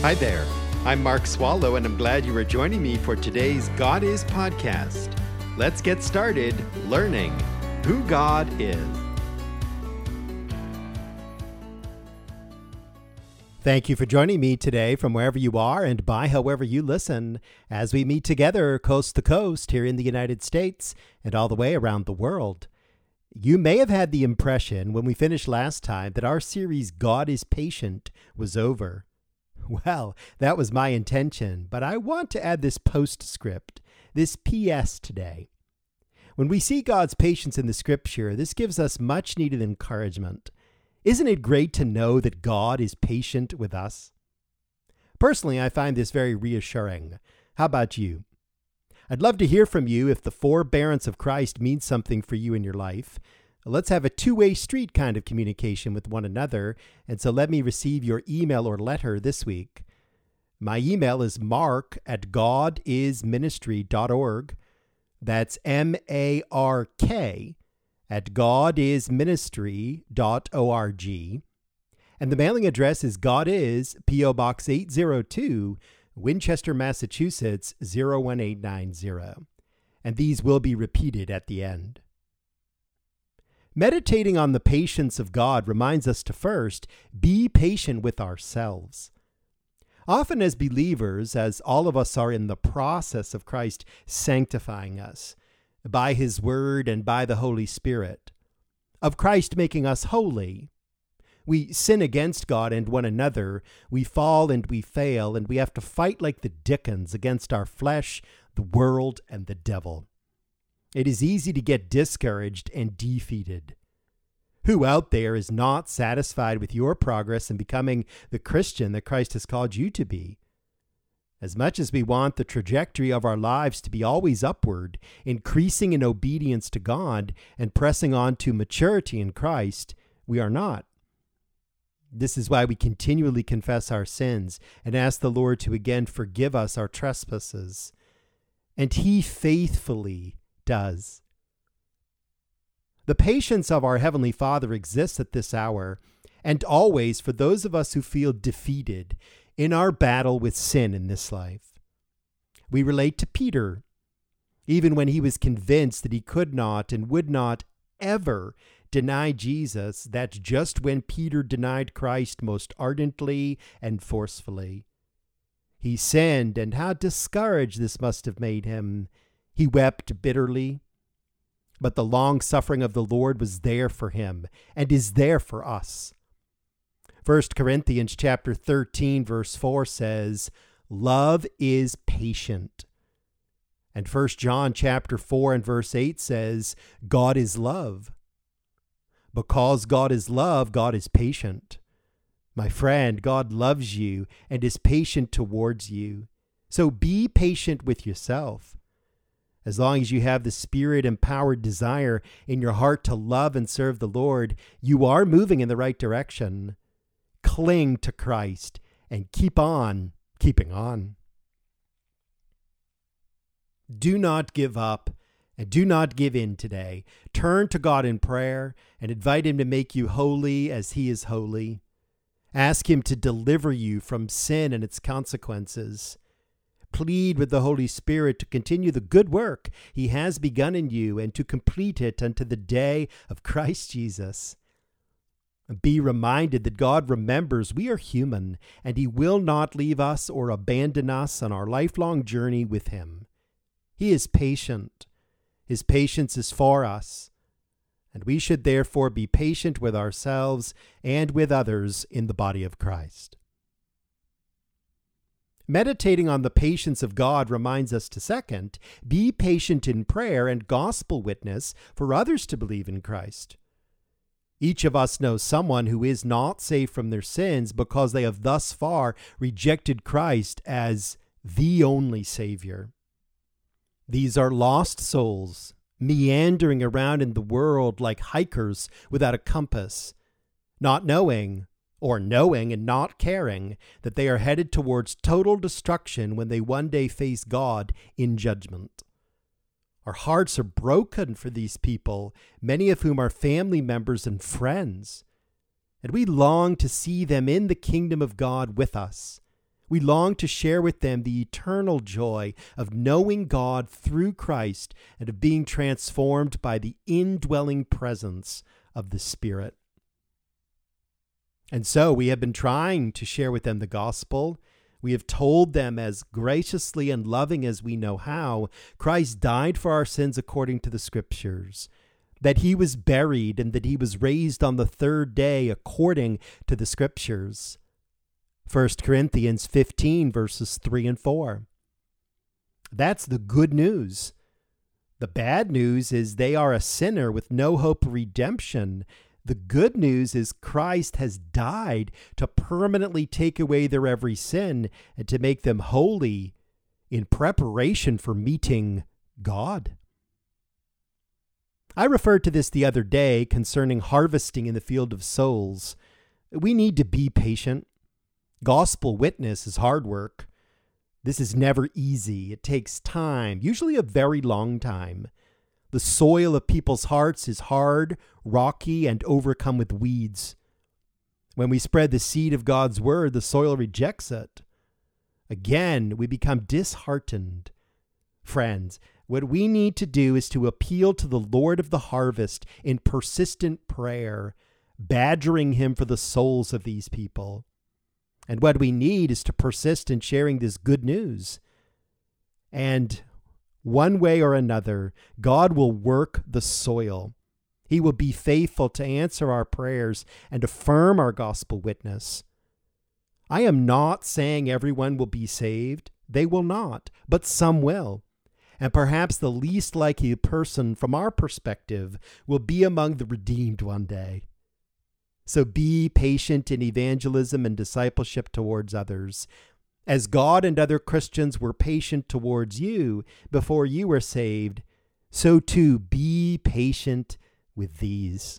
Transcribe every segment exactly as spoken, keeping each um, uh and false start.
Hi there. I'm Mark Swallow, and I'm glad you are joining me for today's God Is podcast. Let's get started learning who God is. Thank you for joining me today from wherever you are and by however you listen as we meet together coast to coast here in the United States and all the way around the world. You may have had the impression when we finished last time that our series God is Patient was over. Well, that was my intention, but I want to add this postscript, this P S today. When we see God's patience in the scripture, this gives us much needed encouragement. Isn't it great to know that God is patient with us? Personally, I find this very reassuring. How about you? I'd love to hear from you if the forbearance of Christ means something for you in your life. Let's have a two-way street kind of communication with one another, and so let me receive your email or letter this week. My email is mark at godisministry dot org. That's M A R K at godisministry dot org. And the mailing address is God Is, P O Box eight oh two, Winchester, Massachusetts, zero one eight nine zero. And these will be repeated at the end. Meditating on the patience of God reminds us to first be patient with ourselves. Often as believers, as all of us are in the process of Christ sanctifying us by His Word and by the Holy Spirit, of Christ making us holy, we sin against God and one another, we fall and we fail, and we have to fight like the Dickens against our flesh, the world, and the devil. It is easy to get discouraged and defeated. Who out there is not satisfied with your progress in becoming the Christian that Christ has called you to be? As much as we want the trajectory of our lives to be always upward, increasing in obedience to God and pressing on to maturity in Christ, we are not. This is why we continually confess our sins and ask the Lord to again forgive us our trespasses. And He faithfully does. The patience of our Heavenly Father exists at this hour and always for those of us who feel defeated in our battle with sin in this life. We relate to Peter, even when he was convinced that he could not and would not ever deny Jesus. That's just when Peter denied Christ most ardently and forcefully. He sinned, and how discouraged this must have made him. He wept bitterly, but the long suffering of the Lord was there for him and is there for us. First Corinthians chapter thirteen, verse four says, "Love is patient." And First John chapter four and verse eight says, "God is love." Because God is love, God is patient. My friend, God loves you and is patient towards you. So be patient with yourself. As long as you have the Spirit-empowered desire in your heart to love and serve the Lord, you are moving in the right direction. Cling to Christ and keep on keeping on. Do not give up and do not give in today. Turn to God in prayer and invite Him to make you holy as He is holy. Ask Him to deliver you from sin and its consequences. Plead with the Holy Spirit to continue the good work He has begun in you and to complete it unto the day of Christ Jesus. Be reminded that God remembers we are human and He will not leave us or abandon us on our lifelong journey with Him. He is patient. His patience is for us, and we should therefore be patient with ourselves and with others in the body of Christ. Meditating on the patience of God reminds us to second, be patient in prayer and gospel witness for others to believe in Christ. Each of us knows someone who is not saved from their sins because they have thus far rejected Christ as the only Savior. These are lost souls, meandering around in the world like hikers without a compass, not knowing or knowing and not caring that they are headed towards total destruction when they one day face God in judgment. Our hearts are broken for these people, many of whom are family members and friends, and we long to see them in the kingdom of God with us. We long to share with them the eternal joy of knowing God through Christ and of being transformed by the indwelling presence of the Spirit. And so we have been trying to share with them the gospel. We have told them as graciously and loving as we know how, Christ died for our sins according to the Scriptures, that he was buried and that he was raised on the third day according to the Scriptures. First Corinthians fifteen, verses three and four. That's the good news. The bad news is they are a sinner with no hope of redemption. The good news is Christ has died to permanently take away their every sin and to make them holy in preparation for meeting God. I referred to this the other day concerning harvesting in the field of souls. We need to be patient. Gospel witness is hard work. This is never easy. It takes time, usually a very long time. The soil of people's hearts is hard, rocky, and overcome with weeds. When we spread the seed of God's word, the soil rejects it. Again, we become disheartened. Friends, what we need to do is to appeal to the Lord of the harvest in persistent prayer, badgering him for the souls of these people. And what we need is to persist in sharing this good news. And one way or another, God will work the soil. He will be faithful to answer our prayers and affirm our gospel witness. I am not saying everyone will be saved. They will not, but some will. And perhaps the least likely person from our perspective will be among the redeemed one day. So be patient in evangelism and discipleship towards others. As God and other Christians were patient towards you before you were saved, so too be patient with these.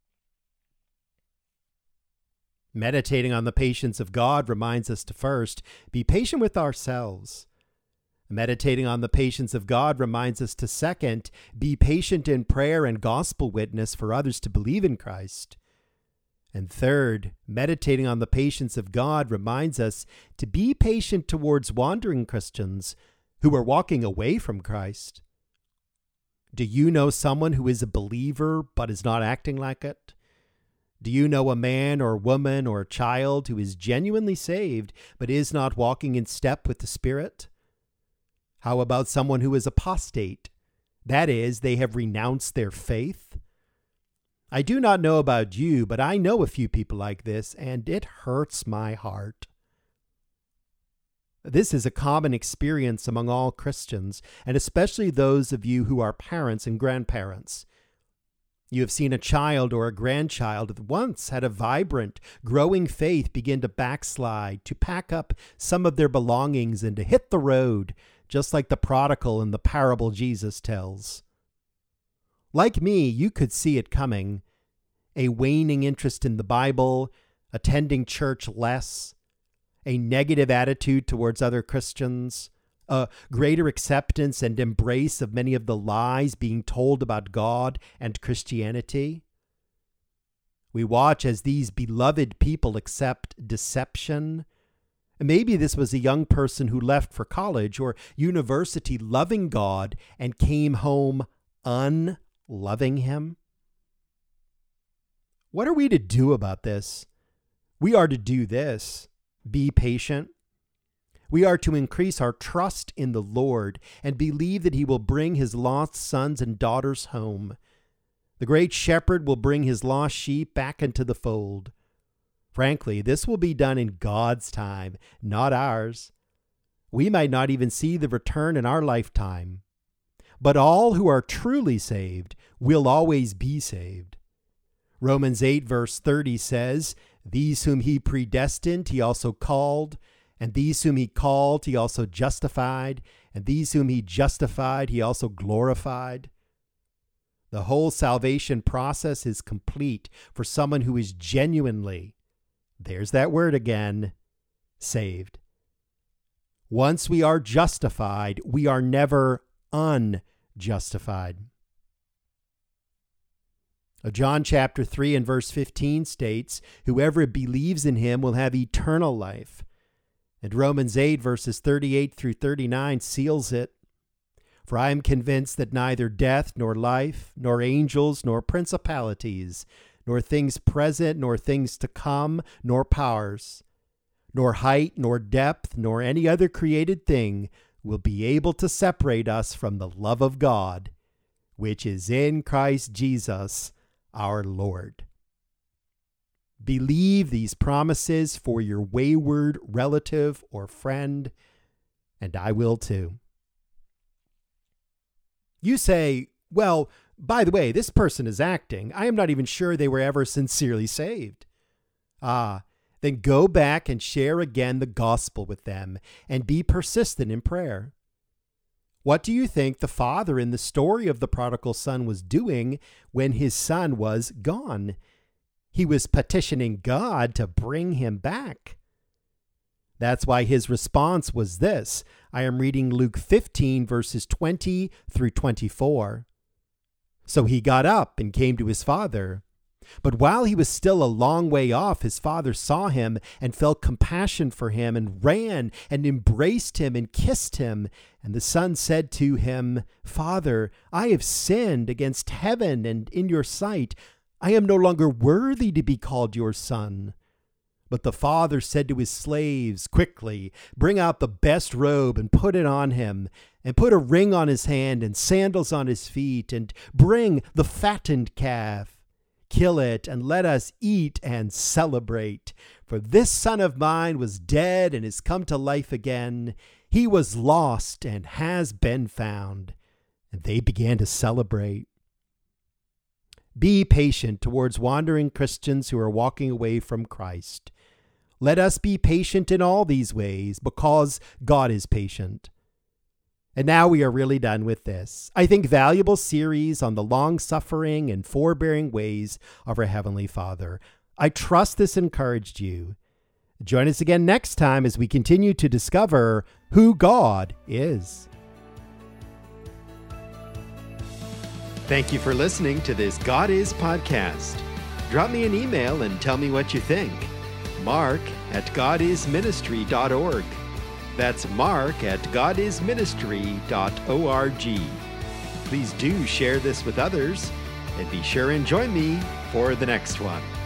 Meditating on the patience of God reminds us to first be patient with ourselves. Meditating on the patience of God reminds us to second be patient in prayer and gospel witness for others to believe in Christ. And third, meditating on the patience of God reminds us to be patient towards wandering Christians who are walking away from Christ. Do you know someone who is a believer but is not acting like it? Do you know a man or woman or a child who is genuinely saved but is not walking in step with the Spirit? How about someone who is apostate? That is, they have renounced their faith. I do not know about you, but I know a few people like this, and it hurts my heart. This is a common experience among all Christians, and especially those of you who are parents and grandparents. You have seen a child or a grandchild that once had a vibrant, growing faith begin to backslide, to pack up some of their belongings and to hit the road, just like the prodigal in the parable Jesus tells. Like me, you could see it coming. A waning interest in the Bible, attending church less, a negative attitude towards other Christians, a greater acceptance and embrace of many of the lies being told about God and Christianity. We watch as these beloved people accept deception. Maybe this was a young person who left for college or university loving God and came home unloving loving him. What are we to do about this? We are to do this. Be patient. We are to increase our trust in the Lord and believe that he will bring his lost sons and daughters home. The great shepherd will bring his lost sheep back into the fold. Frankly, this will be done in God's time, not ours. We might not even see the return in our lifetime. But all who are truly saved will always be saved. Romans eight verse thirty says, "These whom he predestined, he also called, and these whom he called, he also justified, and these whom he justified, he also glorified." The whole salvation process is complete for someone who is genuinely, there's that word again, saved. Once we are justified, we are never unjustified. John chapter three and verse fifteen states, "Whoever believes in him will have eternal life." And Romans eight, verses thirty-eight through thirty-nine seals it. For I am convinced that neither death, nor life, nor angels, nor principalities, nor things present, nor things to come, nor powers, nor height, nor depth, nor any other created thing will be able to separate us from the love of God, which is in Christ Jesus our Lord. Believe these promises for your wayward relative or friend, and I will too. You say, well, by the way, this person is acting. I am not even sure they were ever sincerely saved. Ah, then go back and share again the gospel with them and be persistent in prayer. What do you think the father in the story of the prodigal son was doing when his son was gone? He was petitioning God to bring him back. That's why his response was this. I am reading Luke fifteen, verses twenty through twenty-four. So he got up and came to his father. But while he was still a long way off, his father saw him and felt compassion for him and ran and embraced him and kissed him. And the son said to him, Father, I have sinned against heaven and in your sight. I am no longer worthy to be called your son. But the father said to his slaves, Quickly, bring out the best robe and put it on him, and put a ring on his hand and sandals on his feet, and bring the fattened calf. Kill it, and let us eat and celebrate. For this son of mine was dead and is come to life again. He was lost and has been found. And they began to celebrate. Be patient towards wandering Christians who are walking away from Christ. Let us be patient in all these ways because God is patient. And now we are really done with this, I think, valuable series on the long-suffering and forbearing ways of our Heavenly Father. I trust this encouraged you. Join us again next time as we continue to discover who God is. Thank you for listening to this God Is podcast. Drop me an email and tell me what you think. Mark at god is ministry dot org. That's Mark at god is ministry dot org. Please do share this with others, and be sure and join me for the next one.